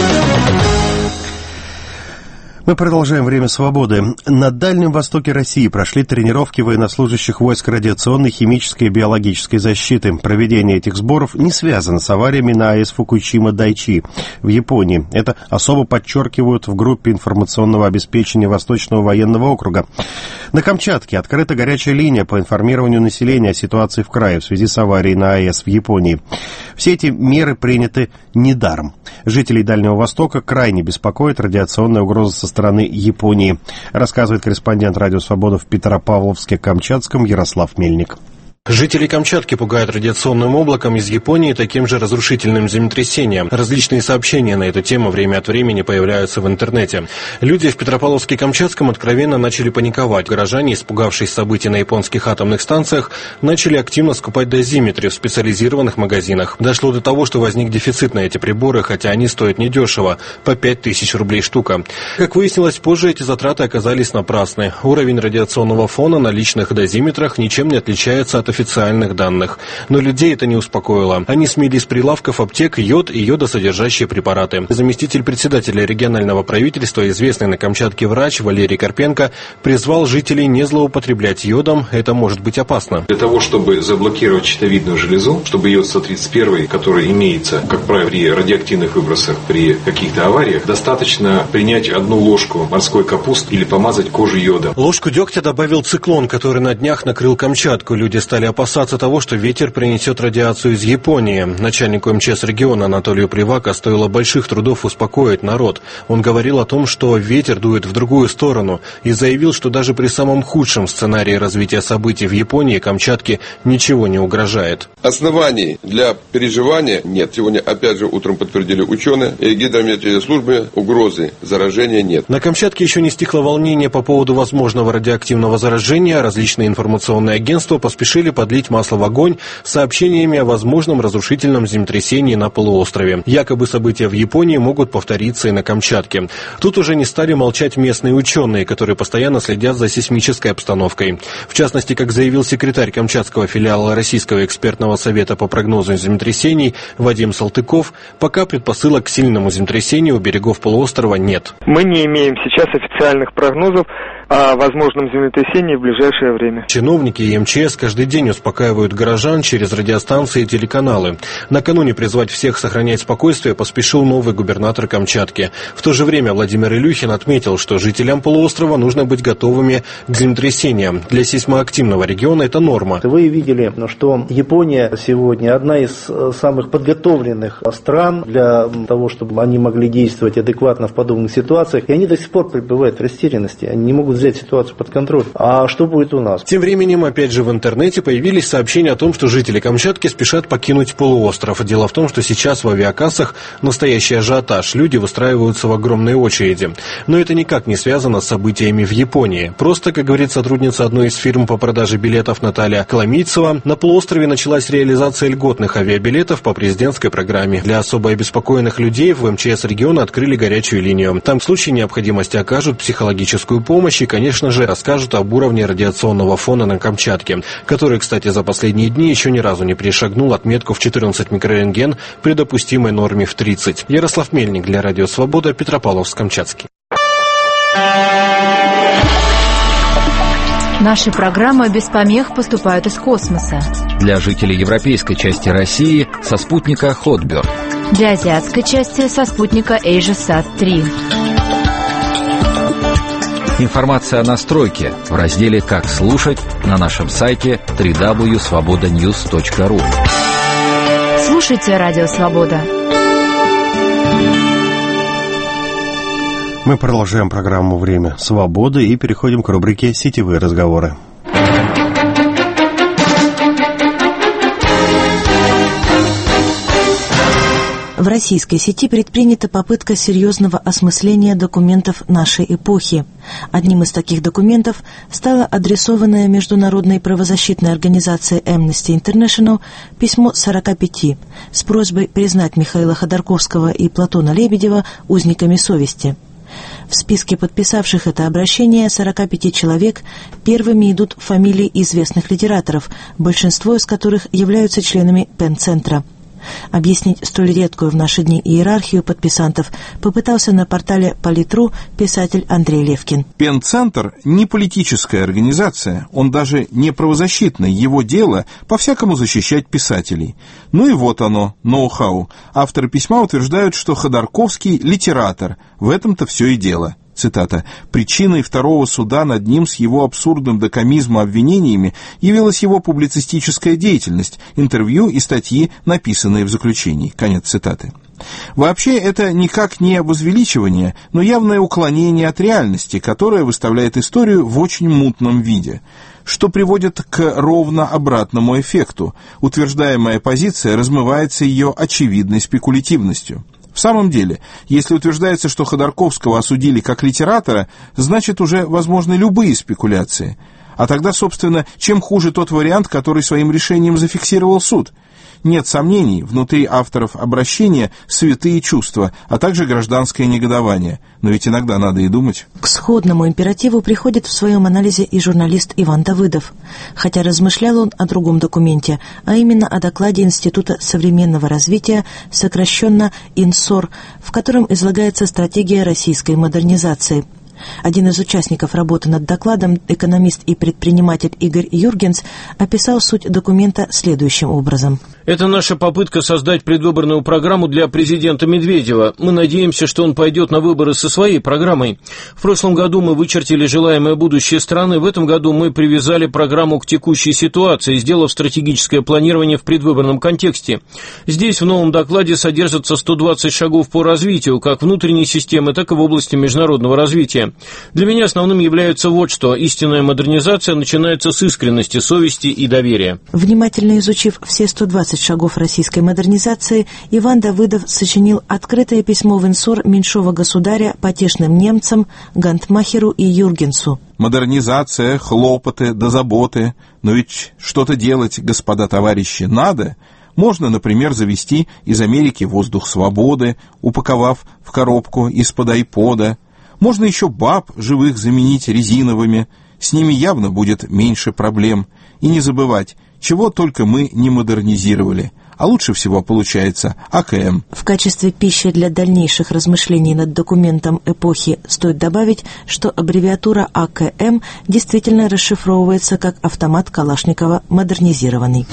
Мы продолжаем «Время свободы». На Дальнем Востоке России прошли тренировки военнослужащих войск радиационной, химической и биологической защиты. Проведение этих сборов не связано с авариями на АЭС Фукусима-Дайчи в Японии. Это особо подчеркивают в группе информационного обеспечения Восточного военного округа. На Камчатке открыта горячая линия по информированию населения о ситуации в крае в связи с аварией на АЭС в Японии. Все эти меры приняты недаром. Жителей Дальнего Востока крайне беспокоит радиационная угроза со стороны Японии, рассказывает корреспондент «Радио Свобода» в Петропавловске-Камчатском Ярослав Мельник. Жителей Камчатки пугают радиационным облаком из Японии, таким же разрушительным землетрясением. Различные сообщения на эту тему время от времени появляются в интернете. Люди в Петропавловске-Камчатском откровенно начали паниковать. Горожане, испугавшись событий на японских атомных станциях, начали активно скупать дозиметры в специализированных магазинах. Дошло до того, что возник дефицит на эти приборы, хотя они стоят недешево, по 5000 рублей штука. Как выяснилось позже, эти затраты оказались напрасны. Уровень радиационного фона на личных дозиметрах ничем не отличается от официальных данных. Но людей это не успокоило. Они смели с прилавков аптек йод и йодосодержащие препараты. Заместитель председателя регионального правительства, известный на Камчатке врач Валерий Карпенко, призвал жителей не злоупотреблять йодом, это может быть опасно. Для того, чтобы заблокировать щитовидную железу, чтобы йод 131, который имеется, как правило, при радиоактивных выбросах, при каких-то авариях, достаточно принять 1 ложку морской капусты или помазать кожу йодом. Ложку дегтя добавил циклон, который на днях накрыл Камчатку. Люди стали опасаться того, что ветер принесет радиацию из Японии. Начальнику МЧС региона Анатолию Привако стоило больших трудов успокоить народ. Он говорил о том, что ветер дует в другую сторону, и заявил, что даже при самом худшем сценарии развития событий в Японии Камчатке ничего не угрожает. Оснований для переживания нет. Сегодня, опять же, утром подтвердили ученые и гидрометеослужбы, угрозы заражения нет. На Камчатке еще не стихло волнение по поводу возможного радиоактивного заражения. Различные информационные агентства поспешили подлить масло в огонь сообщениями о возможном разрушительном землетрясении на полуострове. Якобы события в Японии могут повториться и на Камчатке. Тут уже не стали молчать местные ученые, которые постоянно следят за сейсмической обстановкой. В частности, как заявил секретарь Камчатского филиала Российского экспертного совета по прогнозу землетрясений Вадим Салтыков, пока предпосылок к сильному землетрясению у берегов полуострова нет. Мы не имеем сейчас официальных прогнозов о возможном землетрясении в ближайшее время. Чиновники и МЧС каждый день успокаивают горожан через радиостанции и телеканалы. Накануне призвать всех сохранять спокойствие поспешил новый губернатор Камчатки. В то же время Владимир Илюхин отметил, что жителям полуострова нужно быть готовыми к землетрясениям. Для сейсмоактивного региона это норма. Вы видели, что Япония сегодня одна из самых подготовленных стран для того, чтобы они могли действовать адекватно в подобных ситуациях. И они до сих пор пребывают в растерянности. Они не могут взять ситуацию под контроль. А что будет у нас? Тем временем, опять же, в интернете появились сообщения о том, что жители Камчатки спешат покинуть полуостров. Дело в том, что сейчас в авиакассах настоящий ажиотаж. Люди выстраиваются в огромные очереди. Но это никак не связано с событиями в Японии. Просто, как говорит сотрудница одной из фирм по продаже билетов Наталья Коломийцева, на полуострове началась реализация льготных авиабилетов по президентской программе. Для особо обеспокоенных людей в МЧС региона открыли горячую линию. Там в случае необходимости окажут психологическую помощь и, конечно же, расскажут об уровне радиационного фона на Камчатке, который, кстати, за последние дни еще ни разу не перешагнул отметку в 14 микрорентген при допустимой норме в 30. Ярослав Мельник для Радио Свобода, Петропавловск-Камчатский. Наши программы без помех поступают из космоса. Для жителей европейской части России со спутника Hotbird. Для азиатской части со спутника AsiaSat-3. Информация о настройке в разделе «Как слушать» на нашем сайте www.svobodanews.ru. Слушайте Радио Свобода. Мы продолжаем программу «Время свободы» и переходим к рубрике «Сетевые разговоры». В российской сети предпринята попытка серьезного осмысления документов нашей эпохи. Одним из таких документов стало адресованное международной правозащитной организацией Amnesty International письмо 45 с просьбой признать Михаила Ходорковского и Платона Лебедева узниками совести. В списке подписавших это обращение 45 человек первыми идут фамилии известных литераторов, большинство из которых являются членами Пен-центра. Объяснить столь редкую в наши дни иерархию подписантов попытался на портале Политру писатель Андрей Левкин. Пен-центр не политическая организация, он даже не правозащитный, его дело по-всякому защищать писателей. Ну и вот оно, ноу-хау. Авторы письма утверждают, что Ходорковский – литератор, в этом-то все и дело. Цитата. «Причиной второго суда над ним с его абсурдным до комизма обвинениями явилась его публицистическая деятельность, интервью и статьи, написанные в заключении». Конец цитаты. Вообще, это никак не возвеличивание, но явное уклонение от реальности, которое выставляет историю в очень мутном виде, что приводит к ровно обратному эффекту. Утверждаемая позиция размывается ее очевидной спекулятивностью. В самом деле, если утверждается, что Ходорковского осудили как литератора, значит уже возможны любые спекуляции. А тогда, собственно, чем хуже тот вариант, который своим решением зафиксировал суд? Нет сомнений, внутри авторов обращения святые чувства, а также гражданское негодование. Но ведь иногда надо и думать. К сходному императиву приходит в своем анализе и журналист Иван Давыдов. Хотя размышлял он о другом документе, а именно о докладе Института современного развития, сокращенно ИНСОР, в котором излагается стратегия российской модернизации. Один из участников работы над докладом, экономист и предприниматель Игорь Юргенс, описал суть документа следующим образом. Это наша попытка создать предвыборную программу для президента Медведева. Мы надеемся, что он пойдет на выборы со своей программой. В прошлом году мы вычертили желаемое будущее страны, в этом году мы привязали программу к текущей ситуации, сделав стратегическое планирование в предвыборном контексте. Здесь в новом докладе содержатся 120 шагов по развитию, как внутренней системы, так и в области международного развития. Для меня основным является вот что. Истинная модернизация начинается с искренности, совести и доверия. Внимательно изучив все 120 шагов российской модернизации, Иван Давыдов сочинил открытое письмо в ИНСОР меньшого государя потешным немцам Гантмахеру и Юргенсу. Модернизация, хлопоты да заботы. Но ведь что-то делать, господа товарищи, надо. Можно, например, завести из Америки воздух свободы, упаковав в коробку из-под айпода. Можно еще баб живых заменить резиновыми. С ними явно будет меньше проблем. И не забывать, чего только мы не модернизировали. А лучше всего получается АКМ. В качестве пищи для дальнейших размышлений над документом эпохи стоит добавить, что аббревиатура АКМ действительно расшифровывается как автомат Калашникова модернизированный.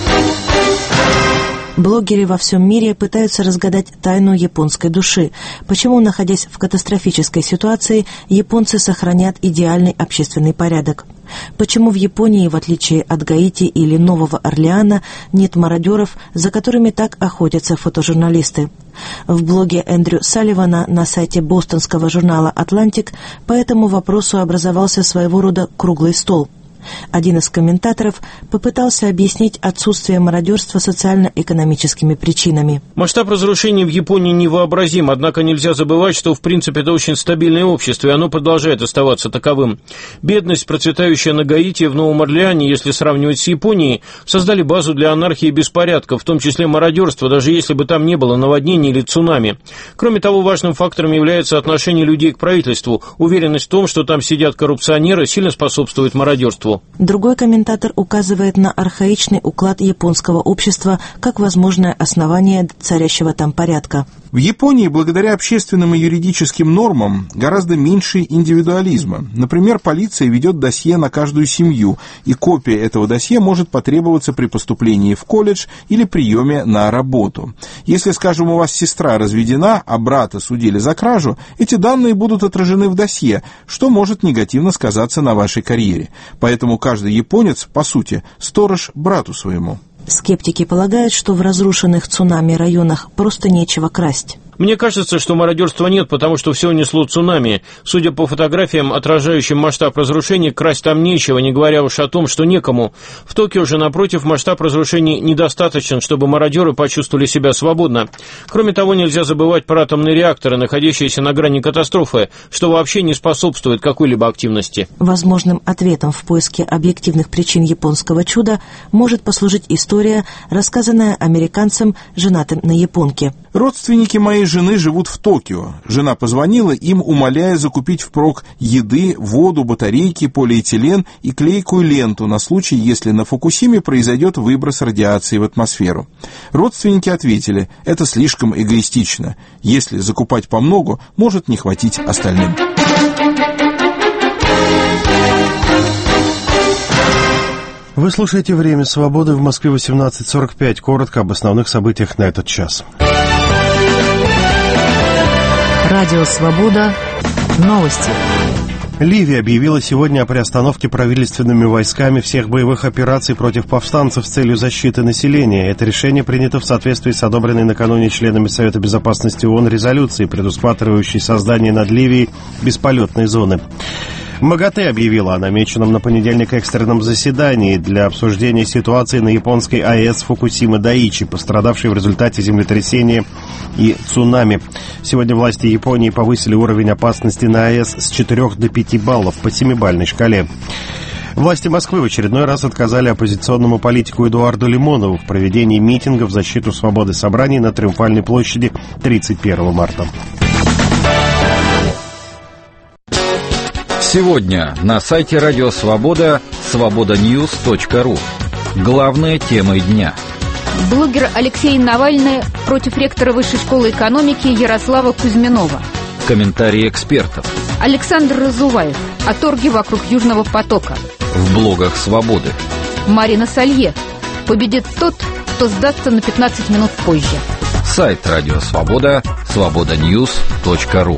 Блогеры во всем мире пытаются разгадать тайну японской души. Почему, находясь в катастрофической ситуации, японцы сохранят идеальный общественный порядок? Почему в Японии, в отличие от Гаити или Нового Орлеана, нет мародеров, за которыми так охотятся фотожурналисты? В блоге Эндрю Салливана на сайте бостонского журнала «Атлантик» по этому вопросу образовался своего рода круглый стол. Один из комментаторов попытался объяснить отсутствие мародерства социально-экономическими причинами. Масштаб разрушений в Японии невообразим, однако нельзя забывать, что в принципе это очень стабильное общество, и оно продолжает оставаться таковым. Бедность, процветающая на Гаити и в Новом Орлеане, если сравнивать с Японией, создали базу для анархии и беспорядка, в том числе мародерства, даже если бы там не было наводнений или цунами. Кроме того, важным фактором является отношение людей к правительству. Уверенность в том, что там сидят коррупционеры, сильно способствует мародерству. Другой комментатор указывает на архаичный уклад японского общества как возможное основание царящего там порядка. В Японии, благодаря общественным и юридическим нормам, гораздо меньше индивидуализма. Например, полиция ведет досье на каждую семью, и копия этого досье может потребоваться при поступлении в колледж или приеме на работу. Если, скажем, у вас сестра разведена, а брата судили за кражу, эти данные будут отражены в досье, что может негативно сказаться на вашей карьере. Поэтому каждый японец, по сути, сторож брату своему. Скептики полагают, что в разрушенных цунами районах просто нечего красть. Мне кажется, что мародерства нет, потому что все унесло цунами. Судя по фотографиям, отражающим масштаб разрушений, красть там нечего, не говоря уж о том, что некому. В Токио же, напротив, масштаб разрушений недостаточен, чтобы мародеры почувствовали себя свободно. Кроме того, нельзя забывать про атомные реакторы, находящиеся на грани катастрофы, что вообще не способствует какой-либо активности. Возможным ответом в поиске объективных причин японского чуда может послужить история, рассказанная американцем, женатым на японке. Родственники моей жены живут в Токио. Жена позвонила им, умоляя закупить впрок еды, воду, батарейки, полиэтилен и клейкую ленту на случай, если на Фукусиме произойдет выброс радиации в атмосферу. Родственники ответили, это слишком эгоистично. Если закупать помногу, может не хватить остальным. Вы слушаете «Время свободы», в Москве 18:45. Коротко об основных событиях на этот час. Радио «Свобода». Новости. Ливия объявила сегодня о приостановке правительственными войсками всех боевых операций против повстанцев с целью защиты населения. Это решение принято в соответствии с одобренной накануне членами Совета Безопасности ООН резолюцией, предусматривающей создание над Ливией бесполетной зоны. МАГАТЭ объявила о намеченном на понедельник экстренном заседании для обсуждения ситуации на японской АЭС Фукусима-Дайичи, пострадавшей в результате землетрясения и цунами. Сегодня власти Японии повысили уровень опасности на АЭС с 4 до 5 баллов по 7-бальной шкале. Власти Москвы в очередной раз отказали оппозиционному политику Эдуарду Лимонову в проведении митинга в защиту свободы собраний на Триумфальной площади 31 марта. Сегодня на сайте Радио Свобода свободаньюз.ру. Главные темы дня. Блогер Алексей Навальный против ректора Высшей школы экономики Ярослава Кузьминова. Комментарии экспертов. Александр Разуваев о торге вокруг Южного потока. В блогах Свободы. Марина Салье. Победит тот, кто сдастся на 15 минут позже. Сайт Радио Свобода свободаньюз.ру.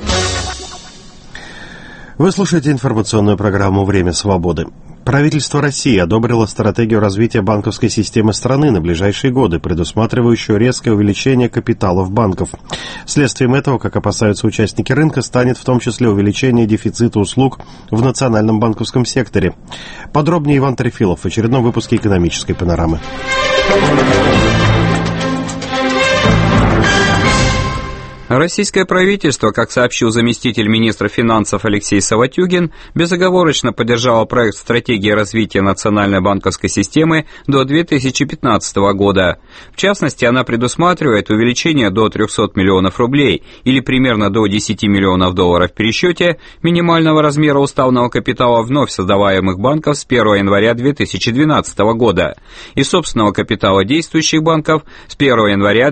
Вы слушаете информационную программу «Время свободы». Правительство России одобрило стратегию развития банковской системы страны на ближайшие годы, предусматривающую резкое увеличение капиталов банков. Следствием этого, как опасаются участники рынка, станет в том числе увеличение дефицита услуг в национальном банковском секторе. Подробнее Иван Трефилов в очередном выпуске «Экономической панорамы». Российское правительство, как сообщил заместитель министра финансов Алексей Саватюгин, безоговорочно поддержало проект стратегии развития национальной банковской системы до 2015 года. В частности, она предусматривает увеличение до 300 миллионов рублей или примерно до 10 миллионов долларов в пересчете минимального размера уставного капитала вновь создаваемых банков с 1 января 2012 года и собственного капитала действующих банков с 1 января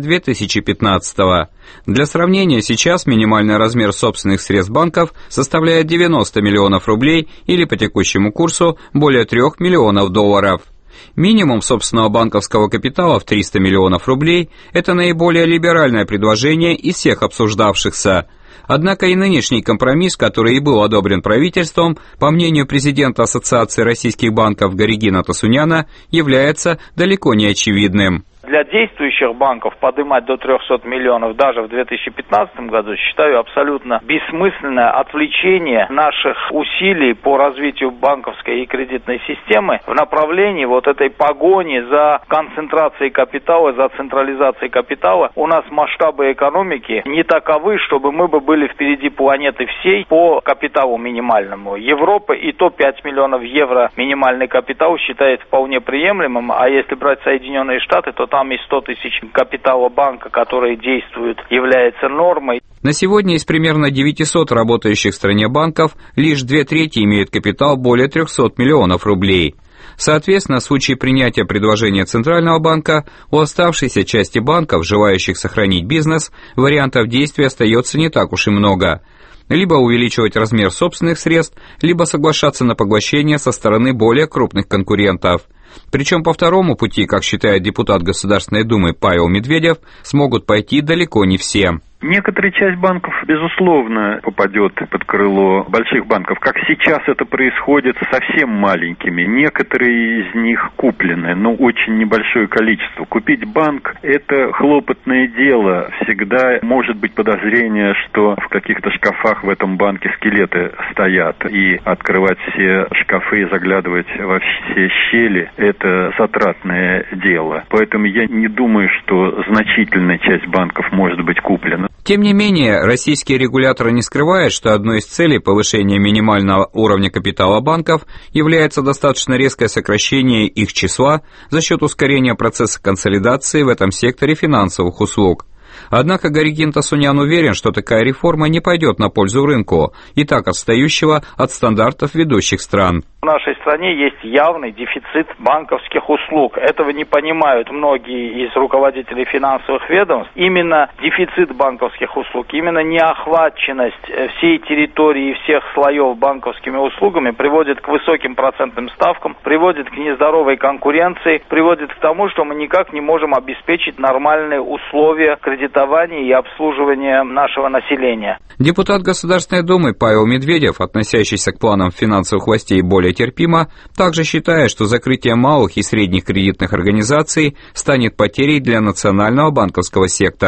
2015 года. Для сравнения, сейчас минимальный размер собственных средств банков составляет 90 миллионов рублей или по текущему курсу более 3 миллионов долларов. Минимум собственного банковского капитала в 300 миллионов рублей – это наиболее либеральное предложение из всех обсуждавшихся. Однако и нынешний компромисс, который и был одобрен правительством, по мнению президента Ассоциации российских банков Горигина Тасуняна, является далеко не очевидным. Для действующих банков поднимать до 300 миллионов даже в 2015 году считаю абсолютно бессмысленное отвлечение наших усилий по развитию банковской и кредитной системы в направлении вот этой погони за концентрацией капитала, за централизацией капитала. У нас масштабы экономики не таковы, чтобы мы бы были впереди планеты всей по капиталу минимальному. Европа и то 5 миллионов евро минимальный капитал считает вполне приемлемым, а если брать Соединенные Штаты, то там и 100 тысяч капитала банка, который действует, является нормой. На сегодня из примерно 900 работающих в стране банков лишь 2/3 имеют капитал более 300 миллионов рублей. Соответственно, в случае принятия предложения Центрального банка, у оставшейся части банков, желающих сохранить бизнес, вариантов действий остается не так уж и много. Либо увеличивать размер собственных средств, либо соглашаться на поглощение со стороны более крупных конкурентов. Причем по второму пути, как считает депутат Государственной Думы Павел Медведев, смогут пойти далеко не все. Некоторая часть банков, безусловно, попадет под крыло больших банков. Как сейчас это происходит с совсем маленькими. Некоторые из них куплены, но очень небольшое количество. Купить банк – это хлопотное дело. Всегда может быть подозрение, что в каких-то шкафах в этом банке скелеты стоят. И открывать все шкафы и заглядывать во все щели – это затратное дело. Поэтому я не думаю, что значительная часть банков может быть куплена. Тем не менее, российские регуляторы не скрывают, что одной из целей повышения минимального уровня капитала банков является достаточно резкое сокращение их числа за счет ускорения процесса консолидации в этом секторе финансовых услуг. Однако Горигин Тасунян уверен, что такая реформа не пойдет на пользу рынку, и так отстающего от стандартов ведущих стран. В нашей стране есть явный дефицит банковских услуг. Этого не понимают многие из руководителей финансовых ведомств. Именно дефицит банковских услуг, именно неохваченность всей территории и всех слоев банковскими услугами приводит к высоким процентным ставкам, приводит к нездоровой конкуренции, приводит к тому, что мы никак не можем обеспечить нормальные условия кредитования и обслуживания нашего населения. Депутат Государственной Думы Павел Медведев, относящийся к планам финансовых властей более терпимо, также считает, что закрытие малых и средних кредитных организаций станет потерей для национального банковского сектора.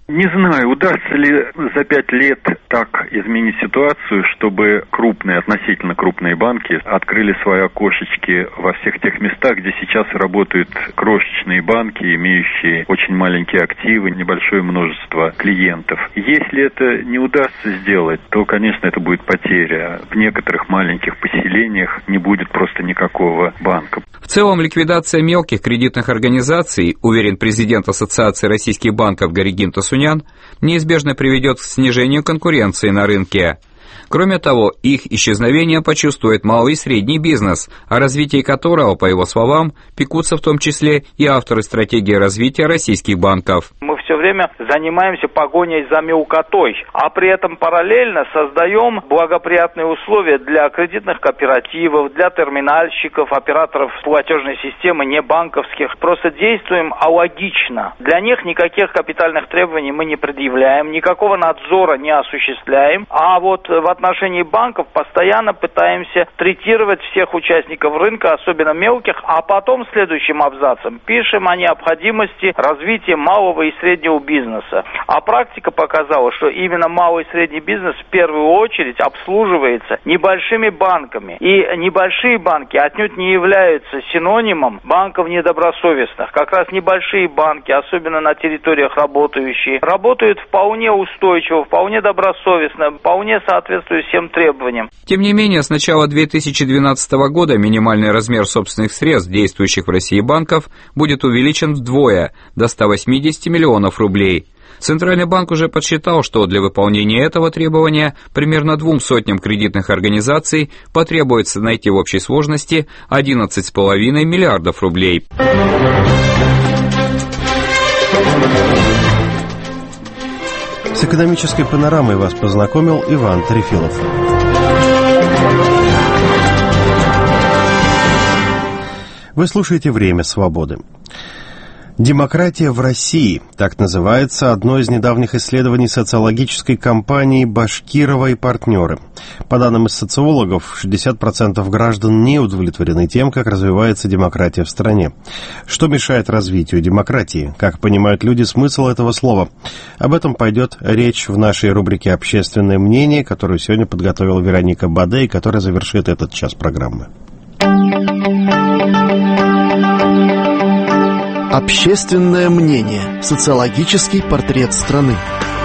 Не знаю, удастся ли за 5 лет так изменить ситуацию, чтобы относительно крупные банки открыли свои окошечки во всех тех местах, где сейчас работают крошечные банки, имеющие очень маленькие активы, небольшое множество клиентов. Если это не удастся сделать, то, конечно, это будет потеря. В некоторых маленьких поселениях не будет просто никакого банка. В целом, ликвидация мелких кредитных организаций, уверен президент Ассоциации российских банков Горегин Тасунян, неизбежно приведет к снижению конкуренции на рынке. Кроме того, их исчезновение почувствует малый и средний бизнес, о развитии которого, по его словам, пекутся в том числе и авторы стратегии развития российских банков. Мы все время занимаемся погоней за мелкотой, а при этом параллельно создаем благоприятные условия для кредитных кооперативов, для терминальщиков, операторов платежной системы, не банковских. Просто действуем алогично. Для них никаких капитальных требований мы не предъявляем, никакого надзора не осуществляем, а вот в отношении банков постоянно пытаемся третировать всех участников рынка, особенно мелких, а потом следующим абзацем пишем о необходимости развития малого и среднего бизнеса. А практика показала, что именно малый и средний бизнес в первую очередь обслуживается небольшими банками. И небольшие банки отнюдь не являются синонимом банков недобросовестных. Как раз небольшие банки, особенно на территориях работающие, работают вполне устойчиво, вполне добросовестно, вполне соответствуя всем требованиям. Тем не менее, с начала 2012 года минимальный размер собственных средств действующих в России банков будет увеличен вдвое, до 180 миллионов рублей. Центральный банк уже подсчитал, что для выполнения этого требования примерно 200 кредитных организаций потребуется найти в общей сложности 11,5 миллиардов рублей. С экономической панорамой вас познакомил Иван Трефилов. Вы слушаете «Время свободы». «Демократия в России» – так называется одно из недавних исследований социологической компании «Башкирова и партнеры». По данным из социологов, 60% граждан не удовлетворены тем, как развивается демократия в стране. Что мешает развитию демократии? Как понимают люди смысл этого слова? Об этом пойдет речь в нашей рубрике «Общественное мнение», которую сегодня подготовила Вероника Баде и которая завершит этот час программы. Общественное мнение. Социологический портрет страны.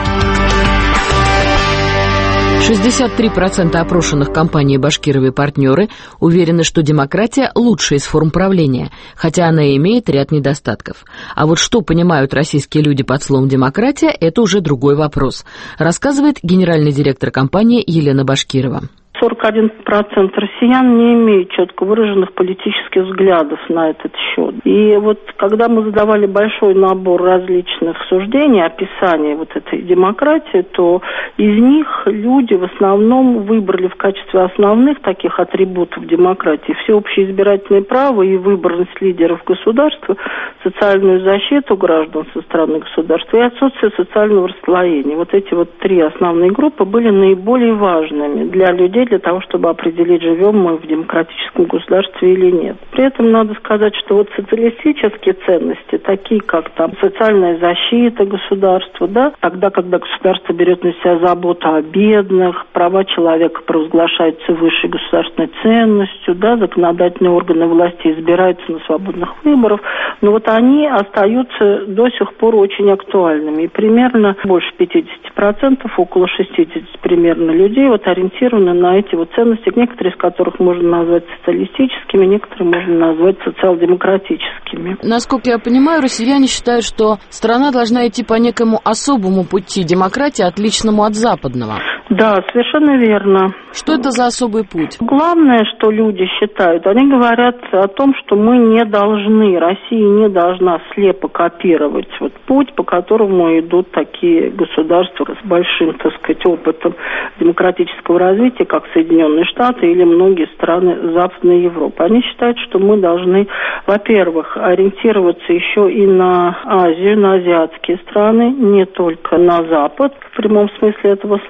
63% опрошенных компанией «Башкирова и партнеры» уверены, что демократия – лучшая из форм правления, хотя она имеет ряд недостатков. А вот что понимают российские люди под словом «демократия» – это уже другой вопрос, рассказывает генеральный директор компании Елена Башкирова. 41% россиян не имеют четко выраженных политических взглядов на этот счет. И вот когда мы задавали большой набор различных суждений, описаний вот этой демократии, то из них люди в основном выбрали в качестве основных таких атрибутов демократии всеобщее избирательное право и выборность лидеров государства, социальную защиту граждан со стороны государства и отсутствие социального расслоения. Вот эти вот три основные группы были наиболее важными для людей, для того, чтобы определить, живем мы в демократическом государстве или нет. При этом надо сказать, что вот социалистические ценности, такие как там социальная защита государства, да, тогда, когда государство берет на себя заботу о бедных, права человека провозглашаются высшей государственной ценностью, да, законодательные органы власти избираются на свободных выборах, но вот они остаются до сих пор очень актуальными. И примерно больше 50%, около 60% примерно людей вот ориентированы на эти вот ценности, некоторые из которых можно назвать социалистическими, некоторые можно назвать социал-демократическими. Насколько я понимаю, россияне считают, что страна должна идти по некому особому пути демократии, отличному от западного. Да, совершенно верно. Что это за особый путь? Главное, что люди считают, они говорят о том, что мы не должны, Россия не должна слепо копировать вот путь, по которому идут такие государства с большим, так сказать, опытом демократического развития, как Соединенные Штаты или многие страны Западной Европы. Они считают, что мы должны, во-первых, ориентироваться еще и на Азию, на азиатские страны, не только на Запад, в прямом смысле этого слова. Кроме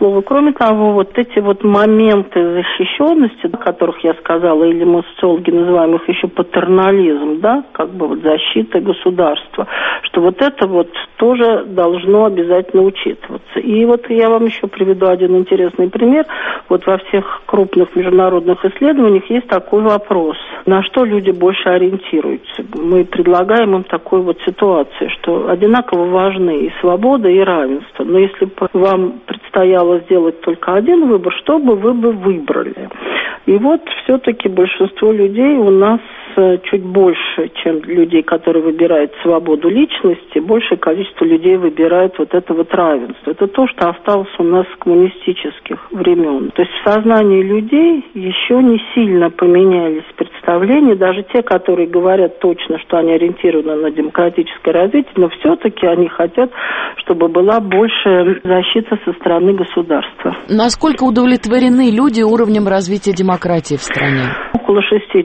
Кроме того, вот эти вот моменты защищенности, о которых я сказала, или мы социологи называем их еще патернализм, да, как бы вот защита государства, что вот это вот тоже должно обязательно учитываться. И вот я вам еще приведу один интересный пример. Вот во всех крупных международных исследованиях есть такой вопрос: на что люди больше ориентируются? Мы предлагаем им такую вот ситуацию, что одинаково важны и свобода, и равенство. Но если бы вам предстояло сделать только один выбор, что бы вы бы выбрали? И вот все-таки большинство людей у нас чуть больше, чем людей, которые выбирают свободу личности, большее количество людей выбирает вот это вот равенство. Это то, что осталось у нас с коммунистических времен. То есть в сознании людей еще не сильно поменялись представления, даже те, которые говорят точно, что они ориентированы на демократическое развитие, но все-таки они хотят, чтобы была большая защита со стороны государства. Насколько удовлетворены люди уровнем развития демократии в стране? Около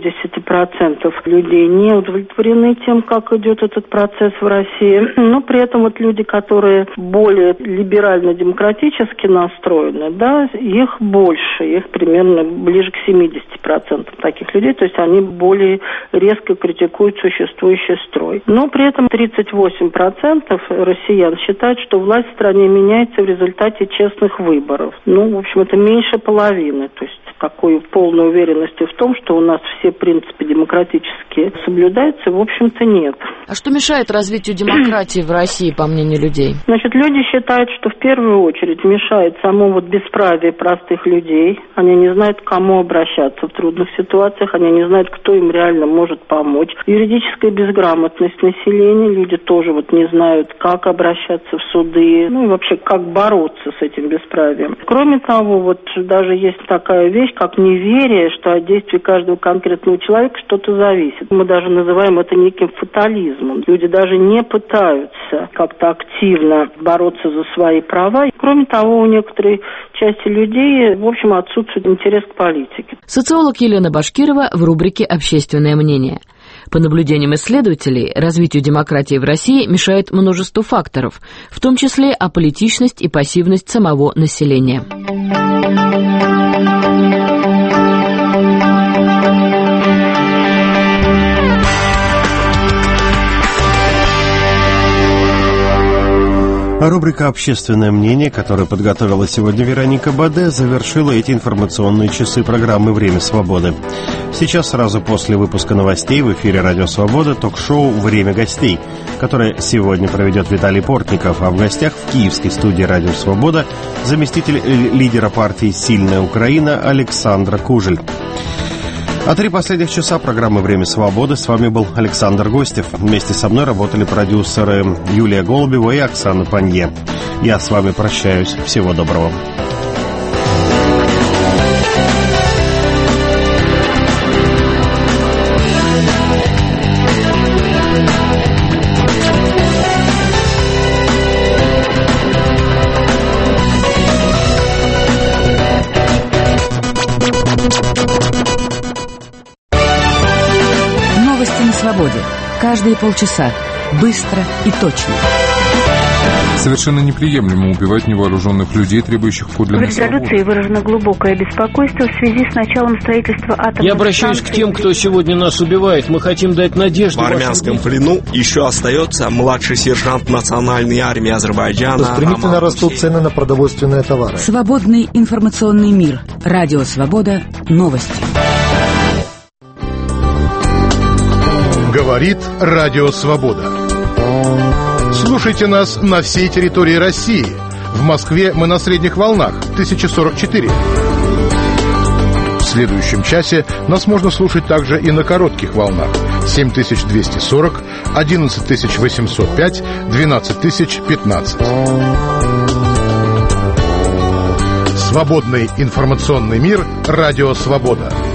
60% людей не удовлетворены тем, как идет этот процесс в России. Но при этом вот люди, которые более либерально-демократически настроены, да, их больше, их примерно ближе к 70% таких людей, то есть они более резко критикуют существующий строй. Но при этом 38% россиян считают, что власть в стране меняется в результате честных выборов. Ну, в общем, это меньше половины, то есть такой полной уверенности в том, что у нас все принципы демократические соблюдаются, в общем-то, нет. А что мешает развитию демократии в России, по мнению людей? Значит, люди считают, что в первую очередь мешает само вот бесправие простых людей. Они не знают, к кому обращаться в трудных ситуациях, они не знают, кто им реально может помочь. Юридическая безграмотность населения, люди тоже вот не знают, как обращаться в суды, ну и вообще, как бороться с этим бесправием. Кроме того, вот даже есть такая вещь, как неверие, что от действий каждого конкретного человека что-то зависит. Мы даже называем это неким фатализмом. Люди даже не пытаются как-то активно бороться за свои права. Кроме того, у некоторой части людей, в общем, отсутствует интерес к политике. Социолог Елена Башкирова в рубрике «Общественное мнение». По наблюдениям исследователей, развитию демократии в России мешает множество факторов, в том числе аполитичность и пассивность самого населения. Рубрика «Общественное мнение», которую подготовила сегодня Вероника Баде, завершила эти информационные часы программы «Время свободы». Сейчас, сразу после выпуска новостей, в эфире «Радио Свобода» ток-шоу «Время гостей», которое сегодня проведет Виталий Портников, а в гостях в киевской студии «Радио Свобода» заместитель лидера партии «Сильная Украина» Александра Кужель. А 3 последних часа программы «Время свободы». С вами был Александр Гостев. Вместе со мной работали продюсеры Юлия Голубева и Оксана Панье. Я с вами прощаюсь. Всего доброго. Каждые полчаса. Быстро и точно. Совершенно неприемлемо убивать невооруженных людей, требующих подлинной свободы. В резолюции выражено глубокое беспокойство в связи с началом строительства атомной Я обращаюсь к тем, кто сегодня нас убивает. Мы хотим дать надежду. В армянском плену еще остается младший сержант национальной армии Азербайджана. Стремительно растут цены на продовольственные товары. Свободный информационный мир. Радио Свобода. Новости. Говорит Радио Свобода. Слушайте нас на всей территории России. В Москве мы на средних волнах 1044. В следующем часе нас можно слушать также и на коротких волнах 7240, 11805, 12015. Свободный информационный мир. Радио Свобода.